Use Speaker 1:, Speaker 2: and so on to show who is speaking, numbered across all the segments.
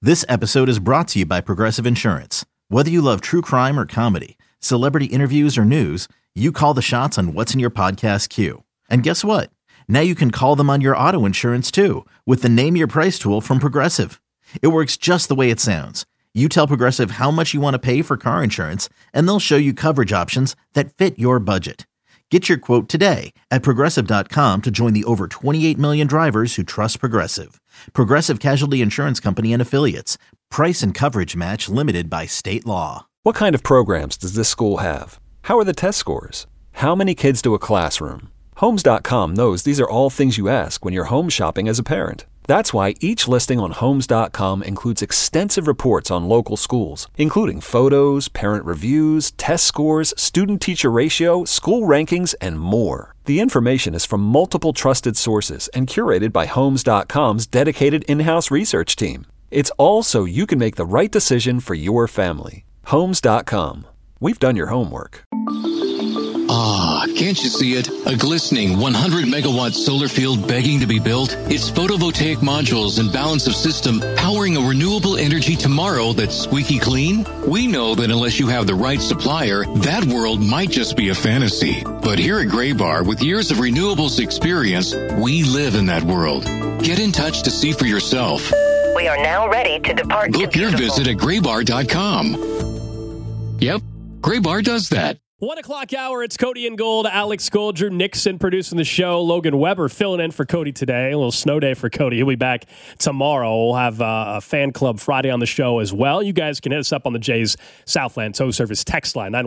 Speaker 1: This episode is brought to you by Progressive Insurance. Whether you love true crime or comedy, celebrity interviews or news, you call the shots on what's in your podcast queue. And guess what? Now you can call them on your auto insurance too with the Name Your Price tool from Progressive. It works just the way it sounds. You tell Progressive how much you want to pay for car insurance, and they'll show you coverage options that fit your budget. Get your quote today at Progressive.com to join the over 28 million drivers who trust Progressive. Progressive Casualty Insurance Company and Affiliates. Price and coverage match limited by state law.
Speaker 2: What kind of programs does this school have? How are the test scores? How many kids to a classroom? Homes.com knows these are all things you ask when you're home shopping as a parent. That's why each listing on Homes.com includes extensive reports on local schools, including photos, parent reviews, test scores, student-teacher ratio, school rankings, and more. The information is from multiple trusted sources and curated by Homes.com's dedicated in-house research team. It's all so you can make the right decision for your family. Homes.com. We've done your homework.
Speaker 3: Ah, can't you see it? A glistening 100-megawatt solar field begging to be built? Its photovoltaic modules and balance of system powering a renewable energy tomorrow that's squeaky clean? We know that unless you have the right supplier, that world might just be a fantasy. But here at Graybar, with years of renewables experience, we live in that world. Get in touch to see for yourself.
Speaker 4: We are now ready to depart.
Speaker 3: Book your visit at graybar.com. Yep, Graybar does that.
Speaker 5: 1 o'clock hour, it's Cody and Gold, Alex Gold, Drew Nixon producing the show, Logan Weber filling in for Cody today. A little snow day for Cody. He'll be back tomorrow. We'll have a fan club Friday on the show as well. You guys can hit us up on the Jays Southland Tow Service text line,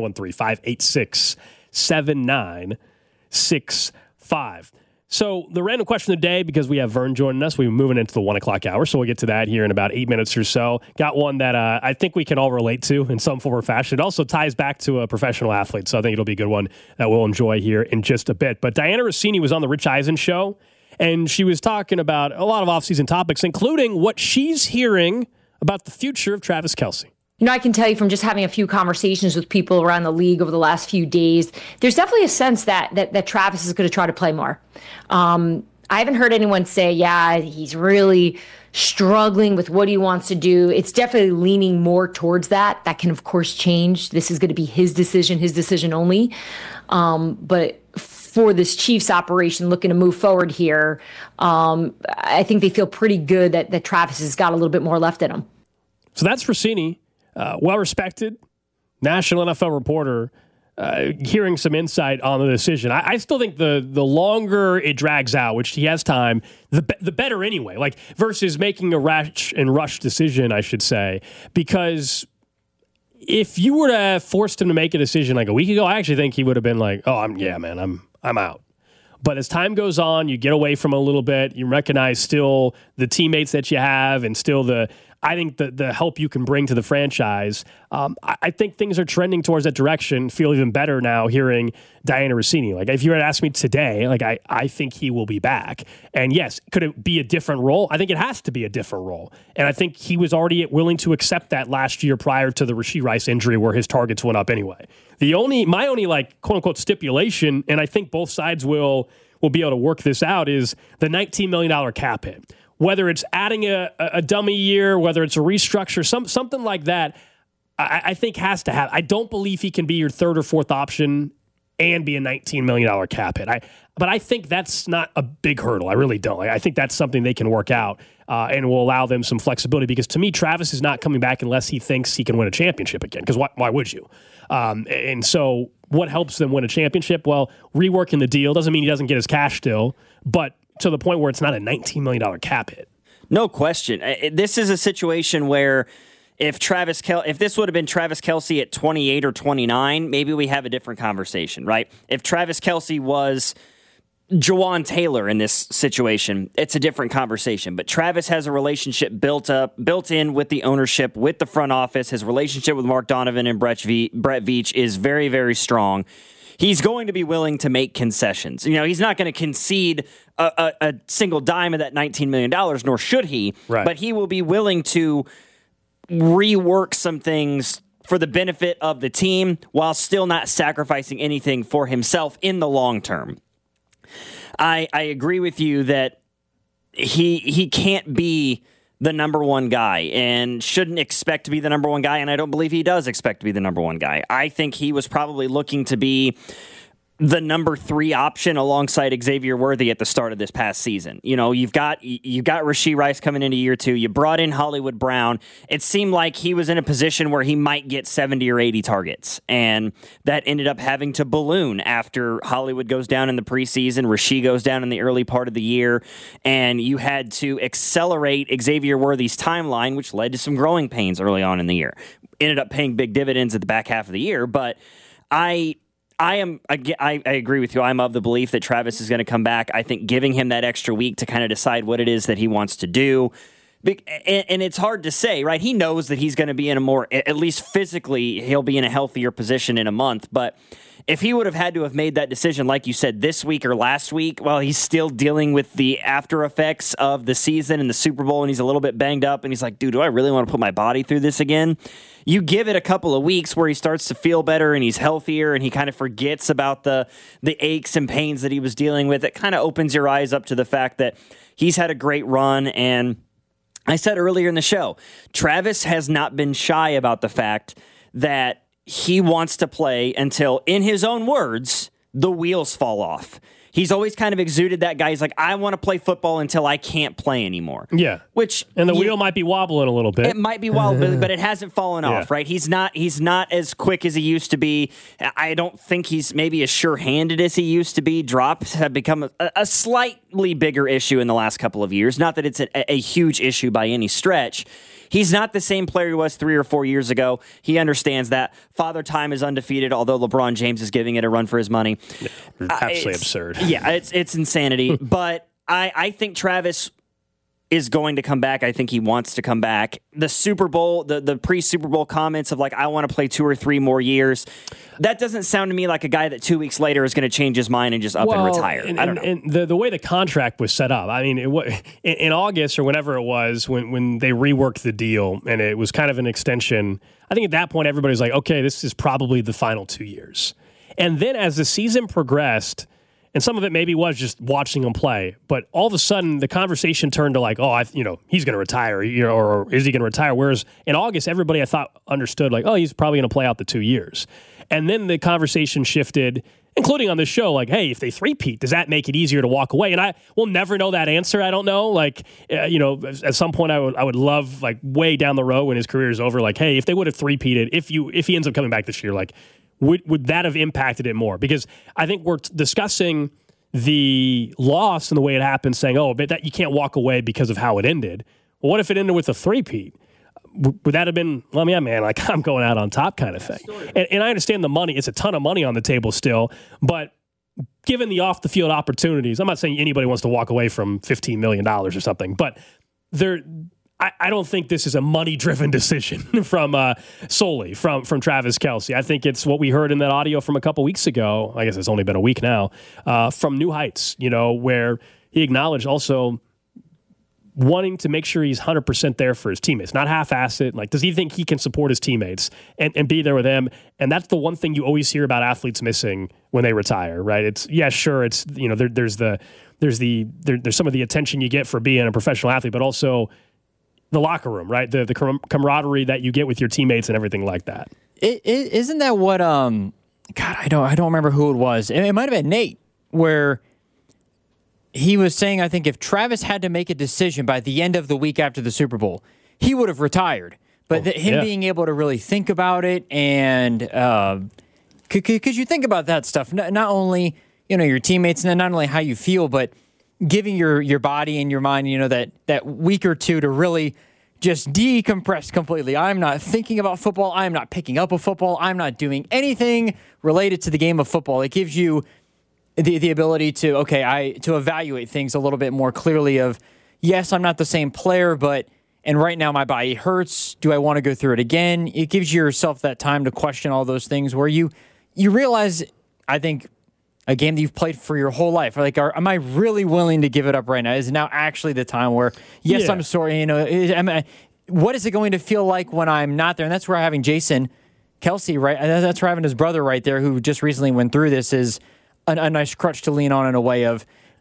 Speaker 5: 913-586-7965. So the random question of the day, because we have Vern joining us, we're moving into the 1 o'clock hour, so we'll get to that here in about 8 minutes or so. Got one that I think we can all relate to in some form or fashion. It also ties back to a professional athlete, so I think it'll be a good one that we'll enjoy here in just a bit. But Diana Rossini was on the Rich Eisen show, and she was talking about a lot of offseason topics, including what she's hearing about the future of Travis Kelce.
Speaker 6: You know, I can tell you from just having a few conversations with people around the league over the last few days, there's definitely a sense that Travis is going to try to play more. I haven't heard anyone say, yeah, he's really struggling with what he wants to do. It's definitely leaning more towards that. That can, of course, change. This is going to be his decision only. But for this Chiefs operation looking to move forward here, I think they feel pretty good that Travis has got a little bit more left in him.
Speaker 5: So that's Rossini. Well-respected national NFL reporter, hearing some insight on the decision. I still think the longer it drags out, which he has time, the better anyway. Like versus making a rash and rush decision, I should say, because if you were to have forced him to make a decision like a week ago, I actually think he would have been like, "Oh, I'm out." But as time goes on, you get away from a little bit. You recognize still the teammates that you have, and still I think the help you can bring to the franchise. I think things are trending towards that direction. Feel even better now hearing Diana Rossini. Like if you were to ask me today, like I think he will be back. And yes, could it be a different role? I think it has to be a different role. And I think he was already willing to accept that last year prior to the Rashee Rice injury, where his targets went up anyway. My only like quote unquote stipulation, and I think both sides will be able to work this out, is the $19 million cap hit. Whether it's adding a dummy year, whether it's a restructure, something like that, I think has to happen. I don't believe he can be your third or fourth option and be a $19 million cap hit. But I think that's not a big hurdle. I really don't. I think that's something they can work out and will allow them some flexibility, because to me, Travis is not coming back unless he thinks he can win a championship again, because why would you? And so what helps them win a championship? Well, reworking the deal doesn't mean he doesn't get his cash still, but to the point where it's not a $19 million cap hit.
Speaker 7: No question. This is a situation where if this would have been Travis Kelce at 28 or 29, maybe we have a different conversation, right? If Travis Kelce was Jawan Taylor in this situation, it's a different conversation. But Travis has a relationship built in with the ownership, with the front office. His relationship with Mark Donovan and Brett Veach is very, very strong. He's going to be willing to make concessions. You know, he's not going to concede a single dime of that $19 million, nor should he.
Speaker 5: Right.
Speaker 7: But he will be willing to rework some things for the benefit of the team while still not sacrificing anything for himself in the long term. I agree with you that he can't be the number one guy and shouldn't expect to be the number one guy, and I don't believe he does expect to be the number one guy. I think he was probably looking to be the number 3 option alongside Xavier Worthy at the start of this past season. You know, you've got Rashee Rice coming into year 2. You brought in Hollywood Brown. It seemed like he was in a position where he might get 70 or 80 targets, and that ended up having to balloon after Hollywood goes down in the preseason, Rashee goes down in the early part of the year, and you had to accelerate Xavier Worthy's timeline, which led to some growing pains early on in the year. Ended up paying big dividends at the back half of the year, but I agree with you. I'm of the belief that Travis is going to come back. I think giving him that extra week to kind of decide what it is that he wants to do. And it's hard to say, right? He knows that he's going to be in a more, at least physically, he'll be in a healthier position in a month. But if he would have had to have made that decision, like you said, this week or last week, while he's still dealing with the after effects of the season and the Super Bowl, and he's a little bit banged up, and he's like, dude, do I really want to put my body through this again? You give it a couple of weeks where he starts to feel better and he's healthier and he kind of forgets about the aches and pains that he was dealing with. It kind of opens your eyes up to the fact that he's had a great run. And I said earlier in the show, Travis has not been shy about the fact that he wants to play until, in his own words, the wheels fall off. He's always kind of exuded that guy. He's like, I want to play football until I can't play anymore. Yeah. And the wheel might be wobbling a little bit. It might be wobbling, but it hasn't fallen off, right? He's not as quick as he used to be. I don't think he's maybe as sure-handed as he used to be. Drops have become a slightly bigger issue in the last couple of years. Not that it's a huge issue by any stretch. He's not the same player he was 3 or 4 years ago. He understands that. Father Time is undefeated, although LeBron James is giving it a run for his money. Absolutely absurd. Yeah, it's insanity. But I think Travis is going to come back. I think he wants to come back. The Super Bowl, the pre-Super Bowl comments of like, I want to play 2 or 3 more years. That doesn't sound to me like a guy that 2 weeks later is going to change his mind and just up and retire. I don't know. And the way the contract was set up, I mean, in August or whenever it was, when they reworked the deal and it was kind of an extension, I think at that point everybody's like, okay, this is probably the final 2 years. And then as the season progressed, and some of it maybe was just watching him play, but all of a sudden the conversation turned to like, he's going to retire, or is he going to retire? Whereas in August, everybody I thought understood like, he's probably going to play out the 2 years. And then the conversation shifted, including on this show, like, hey, if they three-peat, does that make it easier to walk away? And I will never know that answer. I don't know. Like, at some point I would love, like, way down the road when his career is over, like, hey, if they would have three-peated, if he ends up coming back this year, like, would that have impacted it more? Because I think we're discussing the loss and the way it happened, saying, but that you can't walk away because of how it ended. Well, what if it ended with a three-peat? Would that have been, man, like I'm going out on top kind of thing? And I understand the money. It's a ton of money on the table still. But given the off-the-field opportunities, I'm not saying anybody wants to walk away from $15 million or something, but I don't think this is a money-driven decision solely from Travis Kelce. I think it's what we heard in that audio from a couple weeks ago. I guess it's only been a week now, from New Heights, where he acknowledged also wanting to make sure he's 100% there for his teammates, not half-ass it. Like, does he think he can support his teammates and be there with them? And that's the one thing you always hear about athletes missing when they retire, right? It's there's some of the attention you get for being a professional athlete, but also the locker room, right? The camaraderie that you get with your teammates and everything like that.
Speaker 8: Isn't that what? God, I don't remember who it was. It might have been Nate, where he was saying, I think if Travis had to make a decision by the end of the week after the Super Bowl, he would have retired. But being able to really think about it, and because you think about that stuff, not only your teammates and not only how you feel, but giving your body and your mind, that week or two to really just decompress completely. I'm not thinking about football. I'm not picking up a football. I'm not doing anything related to the game of football. It gives you the ability to evaluate things a little bit more clearly of, yes, I'm not the same player, and right now my body hurts. Do I want to go through it again? It gives yourself that time to question all those things where you realize, I think, a game that you've played for your whole life. Like, am I really willing to give it up right now? Is it now actually the time where, yes, I'm sorry, what is it going to feel like when I'm not there? And that's where having Jason Kelce, right? That's where having his brother right there, who just recently went through this, is a nice crutch to lean on in a way of,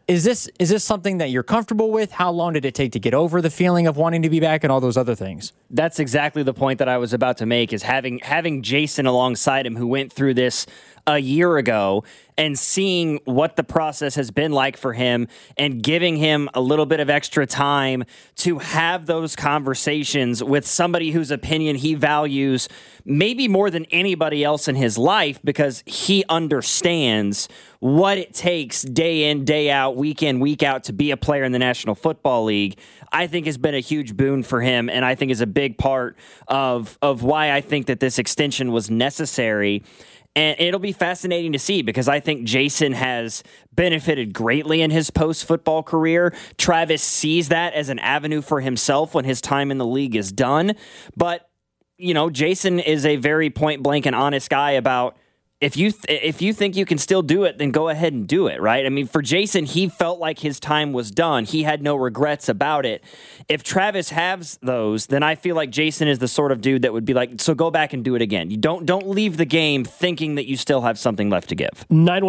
Speaker 8: Is this something that you're comfortable with? How long did it take to get over the feeling of wanting to be back and all those other things?
Speaker 7: That's exactly the point that I was about to make, is having Jason alongside him, who went through this a year ago, and seeing what the process has been like for him and giving him a little bit of extra time to have those conversations with somebody whose opinion he values maybe more than anybody else in his life, because he understands what it takes day in, day out, week in, week out to be a player in the National Football League, I think has been a huge boon for him, and I think is a big part of why I think that this extension was necessary. And it'll be fascinating to see, because I think Jason has benefited greatly in his post-football career. Travis sees that as an avenue for himself when his time in the league is done. But, Jason is a very point-blank and honest guy about, if you think you can still do it, then go ahead and do it, right? I mean, for Jason, he felt like his time was done. He had no regrets about it. If Travis has those, then I feel like Jason is the sort of dude that would be like, so go back and do it again. You don't leave the game thinking that you still have something left to give.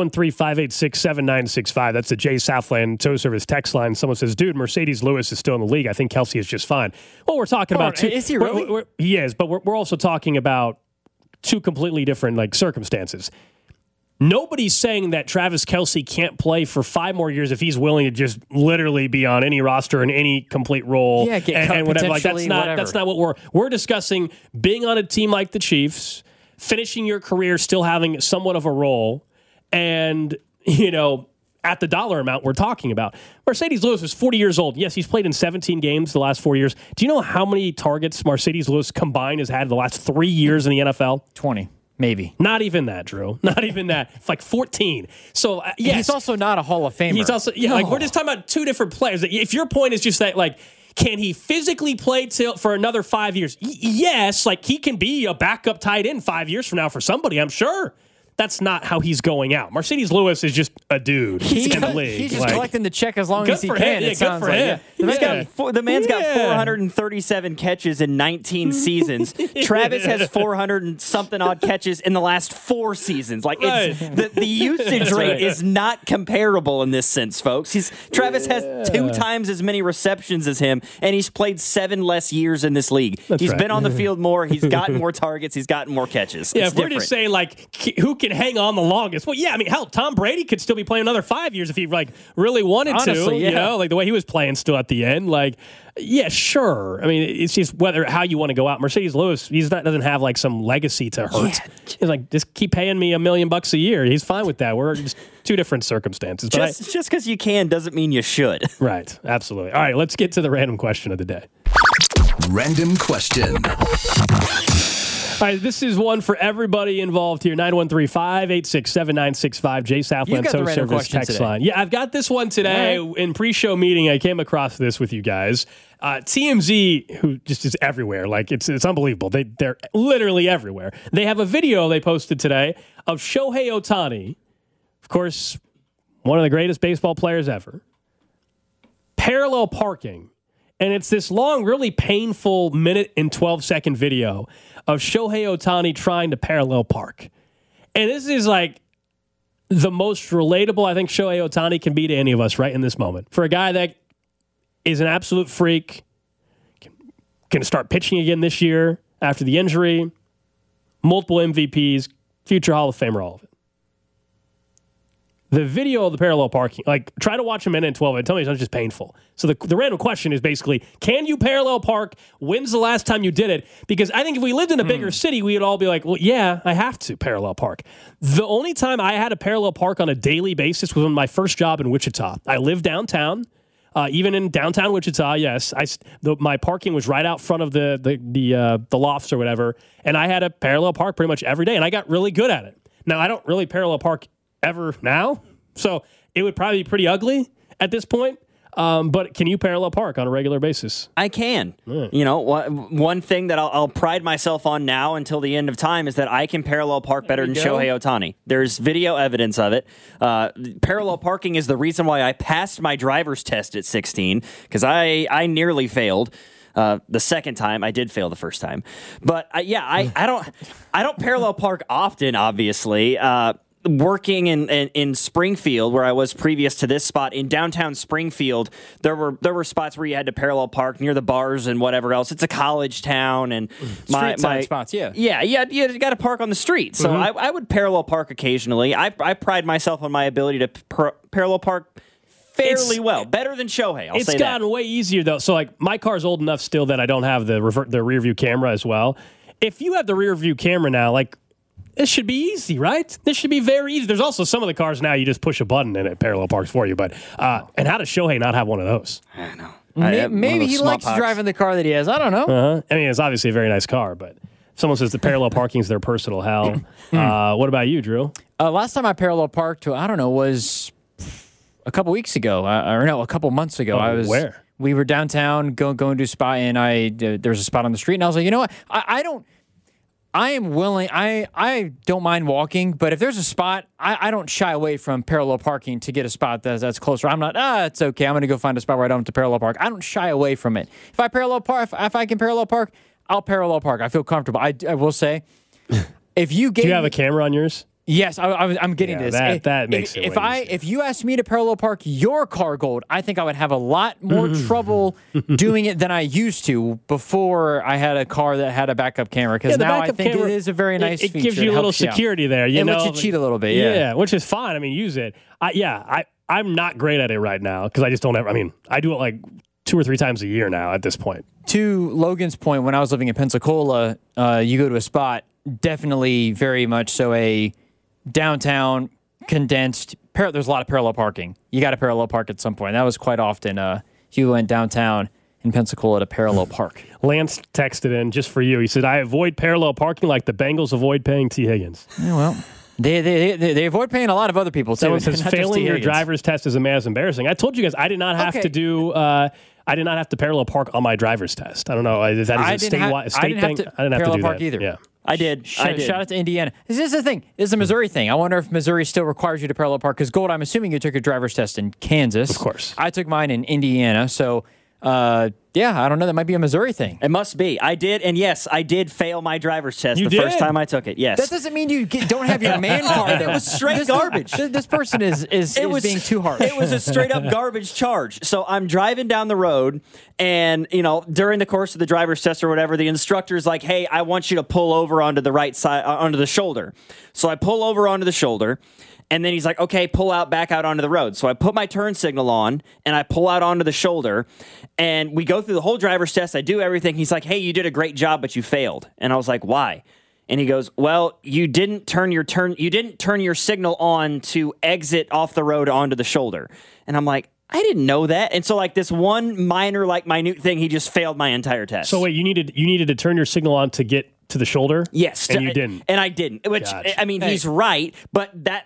Speaker 5: 913-586-7965. That's the Jay Southland Tow Service text line. Someone says, dude, Mercedes Lewis is still in the league. I think Kelce is just fine. Well, we're talking about...
Speaker 8: Is he really?
Speaker 5: He is, but we're also talking about two completely different circumstances. Nobody's saying that Travis Kelce can't play for 5 more years if he's willing to just literally be on any roster in any complete role.
Speaker 8: Yeah, get cut
Speaker 5: and whatever.
Speaker 8: potentially,
Speaker 5: That's not what we're discussing. Being on a team like the Chiefs, finishing your career still having somewhat of a role, and at the dollar amount we're talking about. Mercedes Lewis is 40 years old. Yes, he's played in 17 games the last 4 years. Do you know how many targets Mercedes Lewis combined has had the last 3 years in the NFL?
Speaker 8: 20, maybe.
Speaker 5: Not even that, Drew. Not even that. It's like 14. So, yes.
Speaker 8: He's also not a Hall of Famer.
Speaker 5: He's also, we're just talking about two different players. If your point is just that, can he physically play for another 5 years? Yes, he can be a backup tight end 5 years from now for somebody, I'm sure. That's not how he's going out. Mercedes Lewis is just a dude in the league.
Speaker 8: He's just collecting the check as long as he can.
Speaker 5: Yeah, good for him.
Speaker 7: The man's got 437 catches in 19 seasons. Travis has 400 and something odd catches in the last 4 seasons. The usage rate is not comparable in this sense, folks. Travis has 2 times as many receptions as him, and he's played 7 less years in this league. He's been on the field more. He's gotten more targets. He's gotten more catches.
Speaker 5: Yeah, if we're just saying who can hang on the longest. Well, yeah, I mean, hell, Tom Brady could still be paying another 5 years if he really wanted
Speaker 8: Honestly,
Speaker 5: to. The way he was playing still at the end. Yeah, sure. I mean, it's just how you want to go out. Mercedes Lewis, doesn't have some legacy to hurt. Yeah. He's just keep paying me $1 million a year. He's fine with that. We're just two different circumstances.
Speaker 7: Just because you can doesn't mean you should.
Speaker 5: Right. Absolutely. All right, let's get to the random question of the day.
Speaker 9: Random question.
Speaker 5: All right, this is one for everybody involved here. 913-586-7965, Jay Southland Tow Service text line. Yeah, I've got this one today. Right. In pre-show meeting, I came across this with you guys. TMZ, who just is everywhere, it's unbelievable. They're literally everywhere. They have a video they posted today of Shohei Ohtani, of course, one of the greatest baseball players ever, parallel parking. And it's this long, really painful 1 and 12-second video of Shohei Ohtani trying to parallel park. And this is the most relatable I think Shohei Ohtani can be to any of us right in this moment. For a guy that is an absolute freak, going to start pitching again this year after the injury, multiple MVPs, future Hall of Famer, all of it. The video of the parallel parking, try to watch a 1 and 12, and tell me it's not just painful. So the random question is basically, can you parallel park? When's the last time you did it? Because I think if we lived in a bigger city, we would all be like, well, yeah, I have to parallel park. The only time I had to parallel park on a daily basis was on my first job in Wichita. I lived downtown. Even in downtown Wichita, yes, my parking was right out front of the lofts or whatever, and I had to parallel park pretty much every day, and I got really good at it. Now, I don't really parallel park ever now, so it would probably be pretty ugly at this point. But can you parallel park on a regular basis?
Speaker 7: I can. One thing that I'll pride myself on now until the end of time is that I can parallel park better than Shohei Ohtani. There's video evidence of it. Parallel parking is the reason why I passed my driver's test at 16, because I nearly failed. The second time, I did fail the first time. But I don't parallel park often, obviously. working in Springfield, where I was previous to this spot, in downtown Springfield, there were spots where you had to parallel park near the bars and whatever else. It's a college town, and
Speaker 8: Street side spots, yeah.
Speaker 7: Yeah, you got to park on the street. So I would parallel park occasionally. I pride myself on my ability to parallel park fairly well, better than Shohei.
Speaker 5: It's gotten way easier though. So like my car's old enough still that I don't have the rear view camera as well. If you have the rear view camera now, like this should be easy, right? This should be very easy. There's also some of the cars now you just push a button and it parallel parks for you. But and how does Shohei not have one of those?
Speaker 7: I know.
Speaker 8: Maybe he likes driving the car that he has. I don't know.
Speaker 5: I mean, it's obviously a very nice car, but someone says the parallel parking is their personal hell. What about you, Drew?
Speaker 8: Last time I parallel parked to, I don't know, was a couple weeks ago, or no, a couple months ago. I was
Speaker 5: where?
Speaker 8: We were downtown going to a spot, and there was a spot on the street, and I was like, you know what? I am willing. I don't mind walking, but if there's a spot, I don't shy away from parallel parking to get a spot that's closer. I'm not. It's okay. I'm going to go find a spot where I don't have to parallel park. I don't shy away from it. If I parallel park, if I can parallel park, I'll parallel park. I feel comfortable. I will say, if you
Speaker 5: do you have a camera on yours?
Speaker 8: Yes, I'm getting this.
Speaker 5: That makes it.
Speaker 8: If you asked me to parallel park your car, Gold, I think I would have a lot more trouble doing it than I used to before I had a car that had a backup camera. Because now I think it is a very nice feature.
Speaker 5: It gives you a little security there. You know,
Speaker 8: lets you cheat a little bit. Yeah,
Speaker 5: which is fine. I mean, use it. I'm not great at it right now because I just don't ever. I mean, I do it like 2 or 3 times a year now at this point.
Speaker 8: To Logan's point, when I was living in Pensacola, you go to a spot, definitely very much so a downtown condensed. There's a lot of parallel parking. You got to parallel park at some point. That was quite often. You went downtown in Pensacola to parallel park.
Speaker 5: Lance texted in just for you. He said, "I avoid parallel parking like the Bengals avoid paying T. Higgins."
Speaker 8: Yeah, well, they avoid paying a lot of other people too.
Speaker 5: Someone says failing your driver's test is embarrassing. I told you guys I did not have to do. I did not have to parallel park on my driver's test. I don't know. Is that a state thing?
Speaker 8: I didn't have to parallel park either.
Speaker 5: Yeah.
Speaker 7: I did.
Speaker 8: Shout out to Indiana. This is the thing. This is a Missouri thing. I wonder if Missouri still requires you to parallel park. Because, Gold, I'm assuming you took your driver's test in Kansas.
Speaker 5: Of course.
Speaker 8: I took mine in Indiana. So, yeah, I don't know. That might be a Missouri thing.
Speaker 7: It must be. I did. And yes, I did fail my driver's test first time I took it. Yes.
Speaker 8: That doesn't mean you don't have your man card.
Speaker 7: It was straight garbage.
Speaker 8: This person is being too harsh.
Speaker 7: It was a straight up garbage charge. So I'm driving down the road, and during the course of the driver's test or whatever, the instructor's like, "Hey, I want you to pull over onto the right side, onto the shoulder." So I pull over onto the shoulder. And then he's like, "Okay, pull out, back out onto the road." So I put my turn signal on, and I pull out onto the shoulder, and we go through the whole driver's test. I do everything. He's like, "Hey, you did a great job, but you failed." And I was like, "Why?" And he goes, "Well, you didn't turn your signal on to exit off the road onto the shoulder." And I'm like, I didn't know that. And so like this one minute thing, he just failed my entire test.
Speaker 5: So wait, you needed to turn your signal on to get to the shoulder?
Speaker 7: Yes.
Speaker 5: And you didn't.
Speaker 7: And I didn't. Which, gotcha. I mean, he's right, but that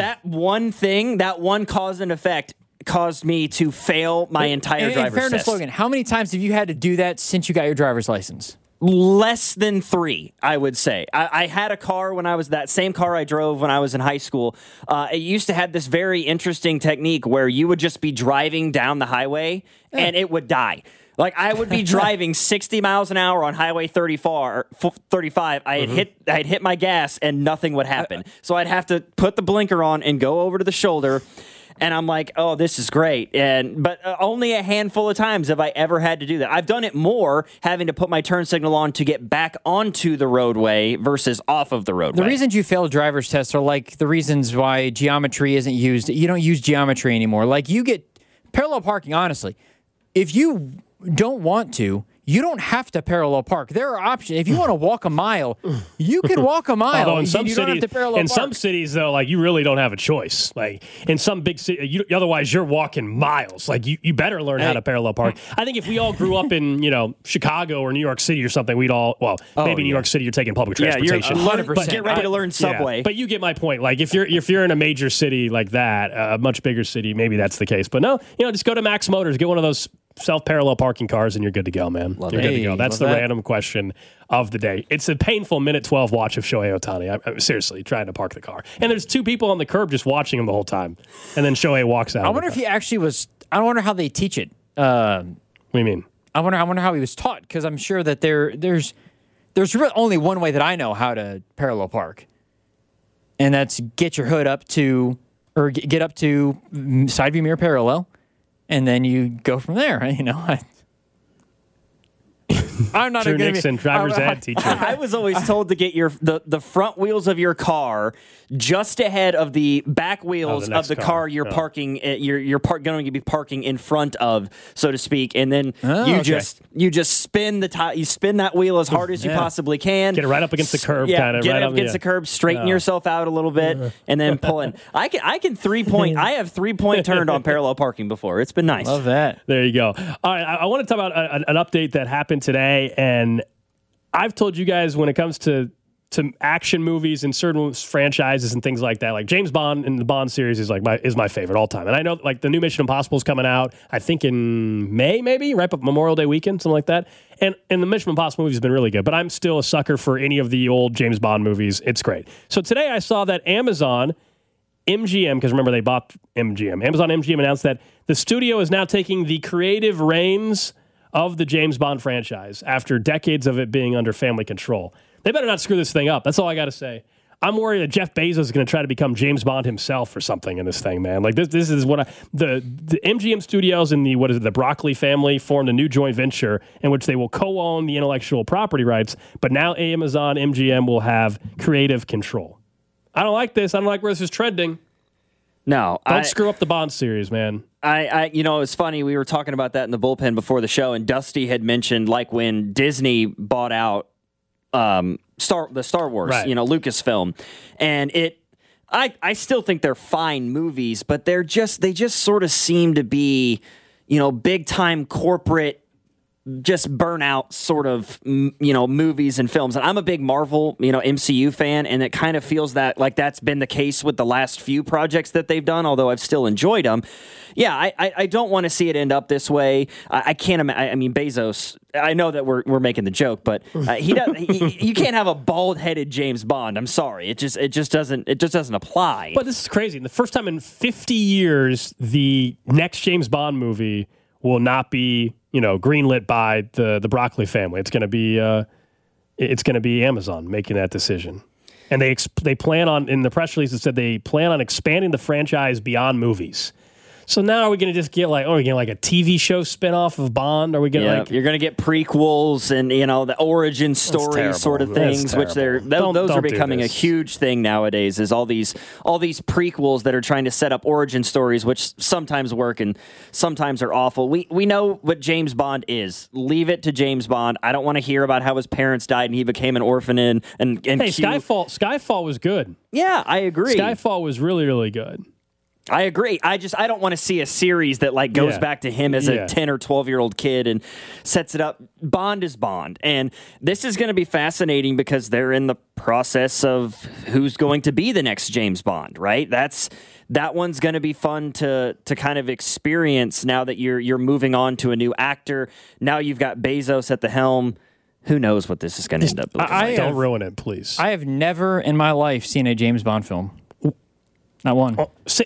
Speaker 7: one thing, that one cause and effect caused me to fail my entire driver's test.
Speaker 8: In fairness, Logan, how many times have you had to do that since you got your driver's license?
Speaker 7: Less than 3, I would say. I had a car that same car I drove when I was in high school. It used to have this very interesting technique where you would just be driving down the highway and it would die. Like I would be driving 60 miles an hour on Highway 35. I had hit my gas and nothing would happen. So I'd have to put the blinker on and go over to the shoulder. And I'm like, oh, this is great. But only a handful of times have I ever had to do that. I've done it more having to put my turn signal on to get back onto the roadway versus off of the roadway.
Speaker 8: The reasons you fail driver's tests are like the reasons why geometry isn't used. You don't use geometry anymore. Like you get parallel parking, honestly. If you don't want to, you don't have to parallel park. There are options. If you want to walk a mile, you can walk a mile.
Speaker 5: Although in some
Speaker 8: you
Speaker 5: cities,
Speaker 8: don't have to parallel park.
Speaker 5: some cities, though, like you really don't have a choice. Like in some big city, otherwise you're walking miles. Like you better learn how to parallel park. I think if we all grew up in Chicago or New York City or something, we'd all maybe New York City you're taking public transportation.
Speaker 7: Yeah, 100%. Get ready to learn subway.
Speaker 5: But you get my point. Like if you're in a major city like that, a much bigger city, maybe that's the case. But no, just go to Max Motors, get one of those self-parallel parking cars, and you're good to go, man. You're good to go. That's the random question of the day. It's a painful minute 12 watch of Shohei Ohtani. I'm seriously trying to park the car. And there's 2 people on the curb just watching him the whole time. And then Shohei walks out.
Speaker 8: I wonder if he actually was... I wonder how they teach it.
Speaker 5: What do you mean?
Speaker 8: I wonder how he was taught, because I'm sure that there's really only one way that I know how to parallel park. and that's get your hood up to, or get up to side view mirror parallel, and then you go from there. You know, I'm not
Speaker 5: Drew
Speaker 8: a good
Speaker 5: Nixon, driver's ed teacher.
Speaker 7: I was always told to get the front wheels of your car just ahead of the back wheels of the car you're parking. You're going to be parking in front of, so to speak, and then you just spin you spin that wheel as hard as you possibly can.
Speaker 5: Get it right up against the curb.
Speaker 7: Get it up against the curb. Straighten yourself out a little bit, and then pull in. I can 3-point. I have 3-point turned on parallel parking before. It's been nice.
Speaker 8: Love that.
Speaker 5: There you go. All right, I want to talk about an update that happened today, and I've told you guys when it comes to action movies and certain franchises and things like that, like James Bond and the Bond series is my favorite all time. And I know like the new Mission Impossible is coming out, I think in May, maybe right up Memorial Day weekend, something like that. And the Mission Impossible movie has been really good, but I'm still a sucker for any of the old James Bond movies. It's great. So today I saw that Amazon MGM, because remember they bought MGM. Amazon MGM announced that the studio is now taking the creative reins of the James Bond franchise after decades of it being under family control. They better not screw this thing up. That's all I got to say. I'm worried that Jeff Bezos is going to try to become James Bond himself or something in this thing, man. Like this is what the MGM Studios and the Broccoli family formed a new joint venture in which they will co-own the intellectual property rights. But now Amazon MGM will have creative control. I don't like this. I don't like where this is trending.
Speaker 7: No,
Speaker 5: don't screw up the Bond series, man.
Speaker 7: It's funny. We were talking about that in the bullpen before the show, and Dusty had mentioned like when Disney bought out the Star Wars,
Speaker 5: right.
Speaker 7: Lucasfilm, and I still think they're fine movies, but they just sort of seem to be, big time corporate, just burnout sort of, movies and films. And I'm a big Marvel, MCU fan, and it kind of feels that like that's been the case with the last few projects that they've done, although I've still enjoyed them. Yeah, I don't want to see it end up this way. I can't imagine. I mean, Bezos, I know that we're making the joke, but you can't have a bald-headed James Bond. I'm sorry. It just doesn't apply.
Speaker 5: But this is crazy. The first time in 50 years, the next James Bond movie will not be, greenlit by the Broccoli family. It's going to be Amazon making that decision. And they plan on, in the press release, it said they plan on expanding the franchise beyond movies. So now are we going to just get like a TV show spinoff of Bond? Are we going to
Speaker 7: you're going to get prequels and the origin stories sort of things, which those are becoming a huge thing nowadays. Is all these prequels that are trying to set up origin stories, which sometimes work and sometimes are awful. We know what James Bond is. Leave it to James Bond. I don't want to hear about how his parents died and he became an orphan and hey,
Speaker 5: Skyfall was good.
Speaker 7: Yeah, I agree.
Speaker 5: Skyfall was really, really good.
Speaker 7: I agree. I don't want to see a series that goes back to him as a 10 or 12-year-old kid and sets it up. Bond is Bond. And this is going to be fascinating because they're in the process of who's going to be the next James Bond, right? That one's going to be fun to kind of experience now that you're moving on to a new actor. Now you've got Bezos at the helm. Who knows what this is going to end up looking like.
Speaker 5: Don't ruin it, please.
Speaker 8: I have never in my life seen a James Bond film. Not one.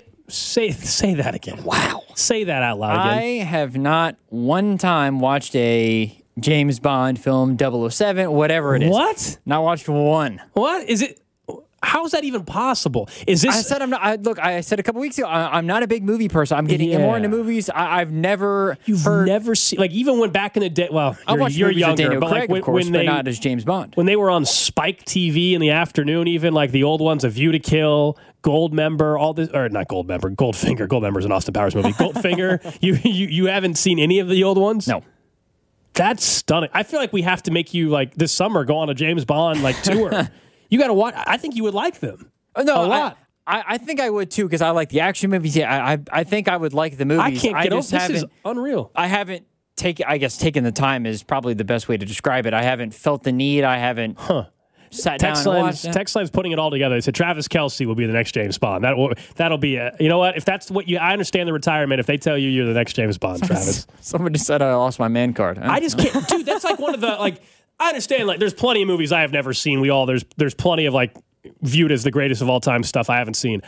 Speaker 5: Say that again.
Speaker 7: Wow.
Speaker 5: Say that out loud again.
Speaker 8: I have not one time watched a James Bond film, 007, whatever it is.
Speaker 5: What?
Speaker 8: Not watched one.
Speaker 5: What? Is it? How is that even possible? Is this?
Speaker 8: I said I'm not. Look, I said a couple weeks ago, I'm not a big movie person. I'm getting more into movies. I've never.
Speaker 5: You've never seen, even when back in the day. Well, you're younger, but
Speaker 8: Craig, of course, but not as James Bond.
Speaker 5: When they were on Spike TV in the afternoon, even like the old ones, A View to Kill, Goldmember, all this, or not Goldmember, Goldfinger. Goldmember's an Austin Powers movie. Goldfinger. You haven't seen any of the old ones?
Speaker 8: No.
Speaker 5: That's stunning. I feel like we have to make you this summer go on a James Bond tour. You got to watch. I think you would like them.
Speaker 8: No,
Speaker 5: a lot.
Speaker 8: I think I would too because I like the action movies. Yeah, I think I would like the movies.
Speaker 5: I can't get over this. Is unreal.
Speaker 8: I haven't taken the time is probably the best way to describe it. I haven't felt the need. I haven't sat down and watched.
Speaker 5: Textline's putting it all together. They said Travis Kelce will be the next James Bond. That'll be a. You know what? If that's what I understand the retirement. If they tell you're the next James Bond, Travis.
Speaker 8: Somebody said I lost my man card.
Speaker 5: I just can't, dude. That's like one of the I understand. There's plenty of movies I have never seen. There's plenty of viewed as the greatest of all time stuff I haven't seen.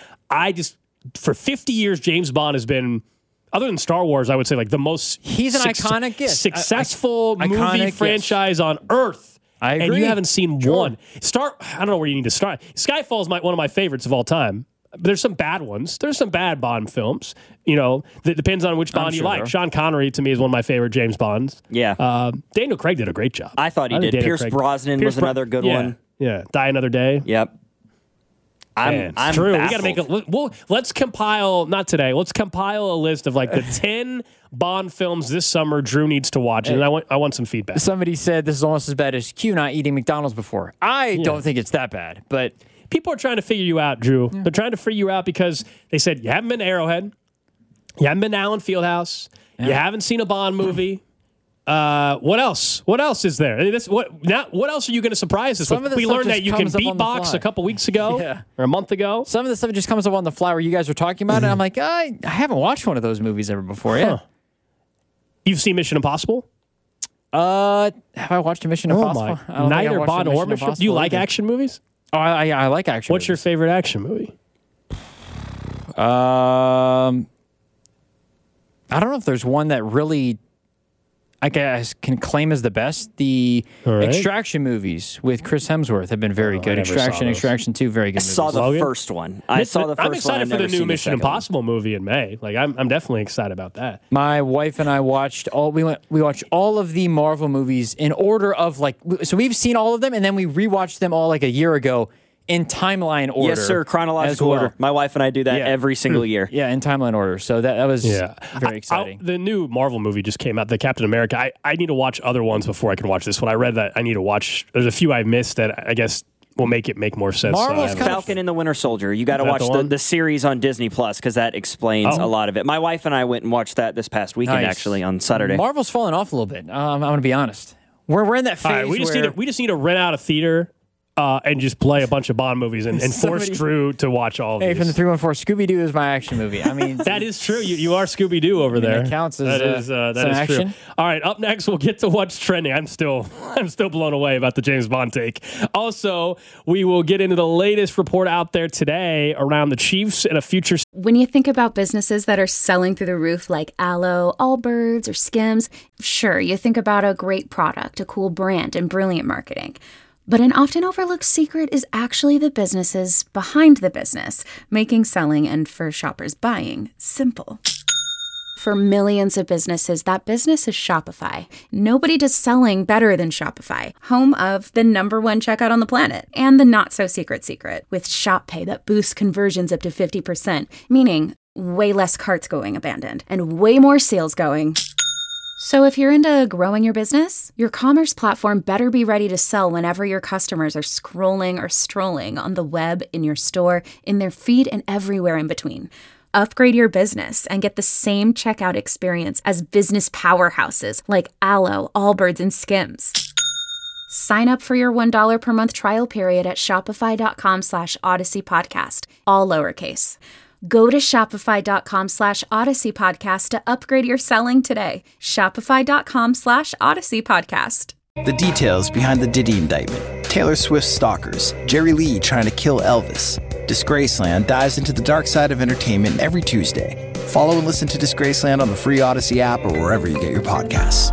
Speaker 5: For 50 years, James Bond has been, other than Star Wars, I would say the most.
Speaker 8: He's an iconic
Speaker 5: successful movie franchise on Earth.
Speaker 8: I agree.
Speaker 5: And you haven't seen one. I don't know where you need to start. Skyfall is one of my favorites of all time. But there's some bad ones. There's some bad Bond films. That depends on which Bond you like. Sean Connery, to me, is one of my favorite James Bonds.
Speaker 7: Yeah.
Speaker 5: Daniel Craig did a great job.
Speaker 7: I thought he did. Pierce Brosnan was another good one.
Speaker 5: Yeah. Die Another Day.
Speaker 7: Yep.
Speaker 5: I'm true.
Speaker 7: Baffled.
Speaker 5: We got to make let's compile, not today, let's compile a list of like the 10 Bond films this summer Drew needs to watch. And I want some feedback.
Speaker 8: Somebody said this is almost as bad as Q not eating McDonald's before. I don't think it's that bad, but
Speaker 5: people are trying to figure you out, Drew. Yeah. They're trying to figure you out because they said you haven't been to Arrowhead, you haven't been to Allen Fieldhouse, you haven't seen a Bond movie. What else? What else is there? What else are you going to surprise us with? We learned that you can beatbox a couple weeks ago or a month ago.
Speaker 8: Some of the stuff just comes up on the fly where you guys were talking about it. And I'm like, I haven't watched one of those movies ever before. Yeah.
Speaker 5: You've seen Mission Impossible?
Speaker 8: Have I watched a Mission Impossible?
Speaker 5: Neither Bond or Mission. Do you like action movies?
Speaker 8: Oh, I like action.
Speaker 5: What's your favorite action movie?
Speaker 8: I don't know if there's one that really I guess can claim as the best. The Extraction movies with Chris Hemsworth have been very good. Extraction 2, very good.
Speaker 7: I saw the first one. I'm
Speaker 5: excited for the new Mission Impossible movie in May. Like I'm definitely excited about that.
Speaker 8: My wife and I watched we watched all of the Marvel movies in order of so we've seen all of them and then we rewatched them all like a year ago. In timeline order.
Speaker 7: Yes, sir. Chronological order. My wife and I do that every single year.
Speaker 8: Yeah, in timeline order. So that was very exciting.
Speaker 5: The new Marvel movie just came out, the Captain America. I need to watch other ones before I can watch this one. I read that I need to watch. There's a few I missed that I guess will make more sense.
Speaker 7: Falcon and the Winter Soldier. You got to watch the series on Disney Plus because that explains a lot of it. My wife and I went and watched that this past weekend, actually, on Saturday.
Speaker 8: Marvel's fallen off a little bit. I'm going to be honest. We're in that phase.
Speaker 5: We just need to rent out a theater. And just play a bunch of Bond movies and force Drew to watch all of these.
Speaker 8: Hey, from the 314, Scooby-Doo is my action movie. I mean,
Speaker 5: that is true. You are Scooby-Doo over there.
Speaker 8: That counts as
Speaker 5: that is
Speaker 8: action.
Speaker 5: True. All right, up next we'll get to what's trending. I'm still blown away about the James Bond take. Also, we will get into the latest report out there today around the Chiefs and a future.
Speaker 10: When you think about businesses that are selling through the roof like Aloe, Allbirds, or Skims, sure, you think about a great product, a cool brand, and brilliant marketing. But an often overlooked secret is actually the businesses behind the business, making selling and for shoppers buying simple. For millions of businesses, that business is Shopify. Nobody does selling better than Shopify, home of the #1 checkout on the planet and the not-so-secret secret with Shop Pay that boosts conversions up to 50%, meaning way less carts going abandoned and way more sales going. So if you're into growing your business, your commerce platform better be ready to sell whenever your customers are scrolling or strolling on the web, in your store, in their feed, and everywhere in between. Upgrade your business and get the same checkout experience as business powerhouses like Aloe, Allbirds, and Skims. Sign up for your $1 per month trial period at shopify.com/Odyssey Podcast, all lowercase. Go to shopify.com/Odyssey Podcast to upgrade your selling today. Shopify.com/Odyssey Podcast.
Speaker 11: The details behind the Diddy indictment. Taylor Swift's stalkers. Jerry Lee trying to kill Elvis. Disgraceland dives into the dark side of entertainment every Tuesday. Follow and listen to Disgraceland on the free Odyssey app or wherever you get your podcasts.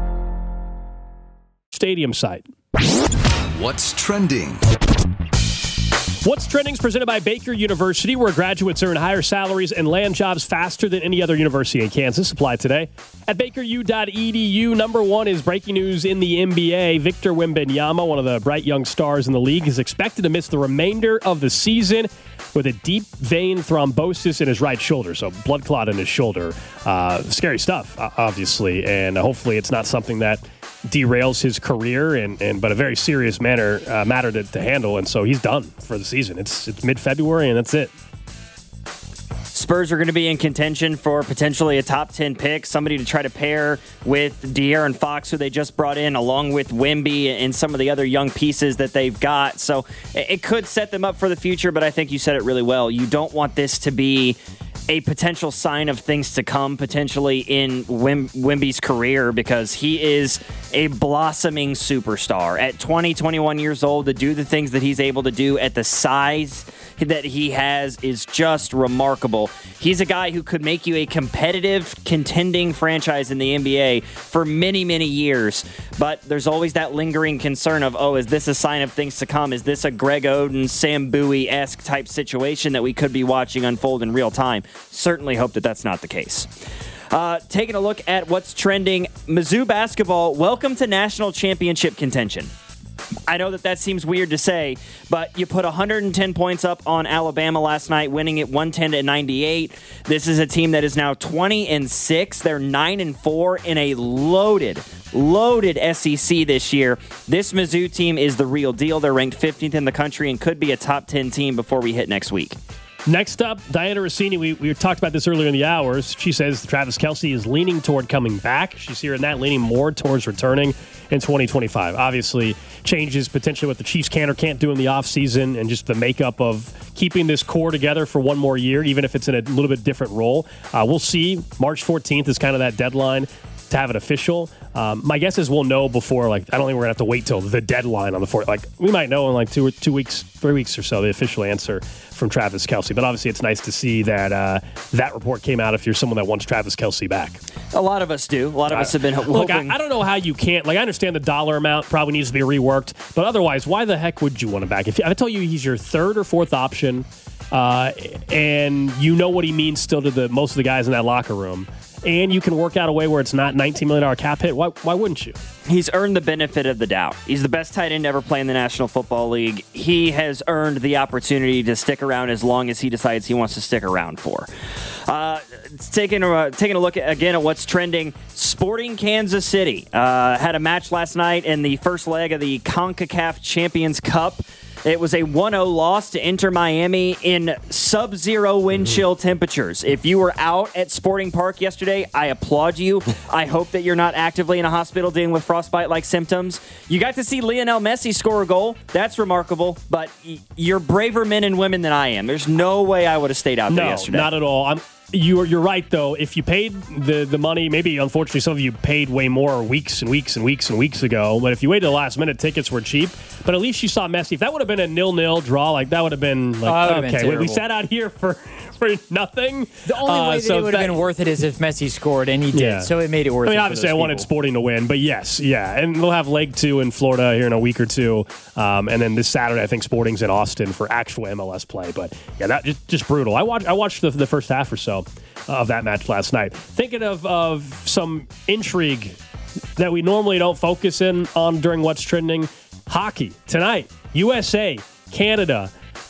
Speaker 5: Stadium site.
Speaker 9: What's trending?
Speaker 5: What's Trending is presented by Baker University, where graduates earn higher salaries and land jobs faster than any other university in Kansas. Apply today at bakeru.edu. Number one is breaking news in the NBA. Victor Wembanyama, one of the bright young stars in the league, is expected to miss the remainder of the season with a deep vein thrombosis in his right shoulder, so blood clot in his shoulder. Scary stuff, obviously, and hopefully it's not something that derails his career, but a very serious matter to handle, and so he's done for the season. It's mid-February, and that's it.
Speaker 7: Spurs are going to be in contention for potentially a top 10 pick, somebody to try to pair with De'Aaron Fox, who they just brought in, along with Wemby and some of the other young pieces that they've got. So it could set them up for the future, but I think you said it really well. You don't want this to be a potential sign of things to come potentially in Wemby's career, because he is a blossoming superstar. At 20, 21 years old, to do the things that he's able to do at the size that he has is just remarkable. He's a guy who could make you a competitive, contending franchise in the NBA for many, many years. But there's always that lingering concern of, is this a sign of things to come? Is this a Greg Oden, Sam Bowie-esque type situation that we could be watching unfold in real time? Certainly hope that that's not the case. Taking a look at what's trending, Mizzou basketball, welcome to national championship contention. I know that seems weird to say, but you put 110 points up on Alabama last night, winning it 110-98. This is a team that is now 20-6. They're 9-4 in a loaded SEC this year. This Mizzou team is the real deal. They're ranked 15th in the country and could be a top 10 team before we hit next week.
Speaker 5: Next up, Diana Rossini. We talked about this earlier in the hours. She says Travis Kelce is leaning toward coming back. She's hearing that, leaning more towards returning in 2025. Obviously, changes potentially what the Chiefs can or can't do in the offseason and just the makeup of keeping this core together for one more year, even if it's in a little bit different role. We'll see. March 14th is kind of that deadline to have it official. My guess is we'll know before, I don't think we're going to have to wait till the deadline on the 4th. We might know in 3 weeks or so, the official answer from Travis Kelce. But obviously it's nice to see that that report came out if you're someone that wants Travis Kelce back.
Speaker 7: A lot of us do. A lot of us have been hoping.
Speaker 5: Look, I don't know how you can't. I understand the dollar amount probably needs to be reworked. But otherwise, why the heck would you want him back? If I tell you he's your third or fourth option, and you know what he means still to most of the guys in that locker room, and you can work out a way where it's not $19 million cap hit, why wouldn't you?
Speaker 7: He's earned the benefit of the doubt. He's the best tight end ever play in the National Football League. He has earned the opportunity to stick around as long as he decides he wants to stick around for. Taking a look again at what's trending, Sporting Kansas City had a match last night in the first leg of the CONCACAF Champions Cup. It was a 1-0 loss to Inter Miami in sub-zero wind chill temperatures. If you were out at Sporting Park yesterday, I applaud you. I hope that you're not actively in a hospital dealing with frostbite-like symptoms. You got to see Lionel Messi score a goal. That's remarkable, but you're braver men and women than I am. There's no way I would have stayed out there yesterday.
Speaker 5: No, not at all. You're right, though. If you paid the money, maybe, unfortunately, some of you paid way more weeks and weeks and weeks and weeks ago. But if you waited the last minute, tickets were cheap. But at least you saw Messi. If that would have been a 0-0 draw, that would have been okay. We sat out here for nothing.
Speaker 8: The only way that it would have been worth it is if Messi scored, and he did. Yeah. So it made it worth it.
Speaker 5: Obviously, I wanted Sporting to win, but yes, yeah. And we'll have leg 2 in Florida here in a week or two. And then this Saturday, I think Sporting's in Austin for actual MLS play. But yeah, that just brutal. I watched the first half or so of that match last night. Thinking of some intrigue that we normally don't focus in on during what's trending. Hockey tonight, USA, Canada.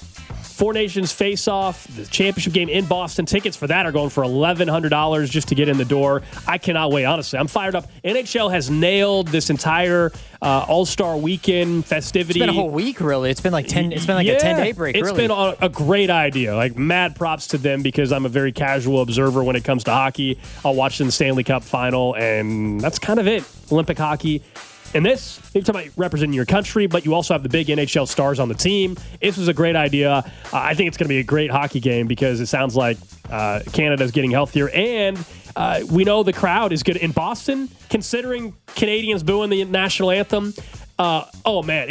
Speaker 5: Four Nations face-off, the championship game in Boston. Tickets for that are going for $1,100 just to get in the door. I cannot wait, honestly. I'm fired up. NHL has nailed this entire All-Star weekend festivity.
Speaker 8: It's been a whole week, really. It's been a 10-day break,
Speaker 5: It's been a great idea. Mad props to them because I'm a very casual observer when it comes to hockey. I'll watch the Stanley Cup final, and that's kind of it. Olympic hockey. And this, you're talking about representing your country, but you also have the big NHL stars on the team. This was a great idea. I think it's going to be a great hockey game because it sounds like Canada's getting healthier. And we know the crowd is good in Boston, considering Canadians booing the national anthem. Man,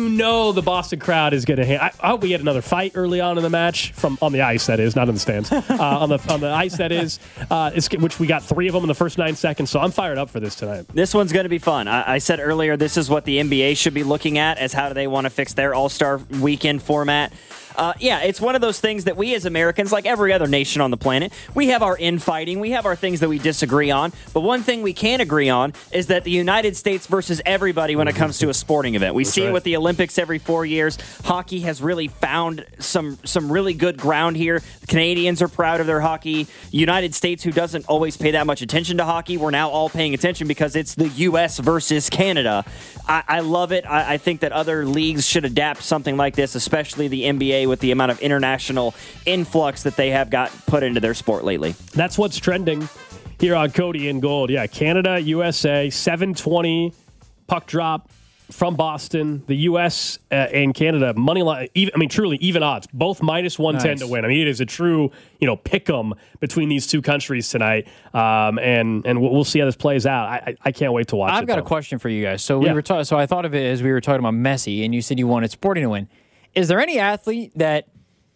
Speaker 5: the Boston crowd is going to. I hope we get another fight early on in the match on the ice. That is not in the stands. On the ice, that is, which we got 3 of them in the first 9 seconds. So I'm fired up for this tonight.
Speaker 7: This one's going to be fun. I said earlier, this is what the NBA should be looking at as how do they want to fix their All-Star Weekend format. It's one of those things that we as Americans, like every other nation on the planet, we have our infighting, we have our things that we disagree on, but one thing we can agree on is that the United States versus everybody when it comes to a sporting event. We see it with the Olympics every 4 years. Hockey has really found some really good ground here. The Canadians are proud of their hockey. United States, who doesn't always pay that much attention to hockey, we're now all paying attention because it's the U.S. versus Canada. I love it. I think that other leagues should adapt something like this, especially the NBA, with the amount of international influx that they have got put into their sport lately.
Speaker 5: That's what's trending here on Cody and Gold. Yeah, Canada, USA, 7:20 puck drop from Boston. The U.S. and Canada money line. Truly even odds. Both minus 110 to win. It is a true pick-em between these two countries tonight. And we'll see how this plays out. I can't wait to watch.
Speaker 8: I've got a question for you guys. So I thought of it as we were talking about Messi, and you said you wanted Sporting to win. Is there any athlete that